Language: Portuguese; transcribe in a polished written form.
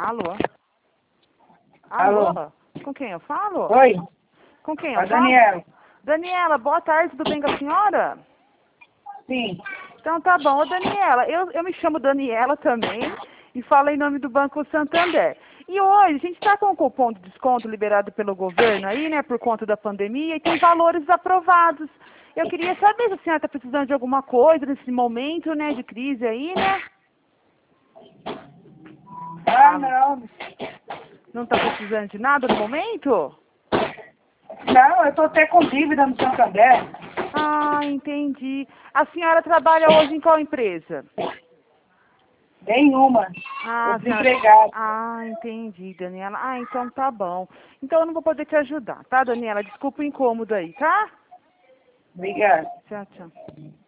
Alô? Alô? Alô? Com quem eu falo? Oi, Com quem a eu falo? Daniela. Daniela, boa tarde, tudo bem com a senhora? Sim. Então tá bom. Ô, Daniela, eu me chamo Daniela também e falo em nome do Banco Santander. E hoje a gente está com um cupom de desconto liberado pelo governo aí, né, por conta da pandemia, e tem valores aprovados. Eu queria saber se a senhora está precisando de alguma coisa nesse momento, né, de crise aí, né? Ah, não. Não está precisando de nada no momento? Não, eu tô até com dívida no Santander. Ah, entendi. A senhora trabalha hoje em qual empresa? Nenhuma. Tô Ah, desempregado. entendi, Daniela. Ah, então tá bom. Então eu não vou poder te ajudar, tá, Daniela? Desculpa o incômodo aí, tá? Obrigada. Tchau, tchau.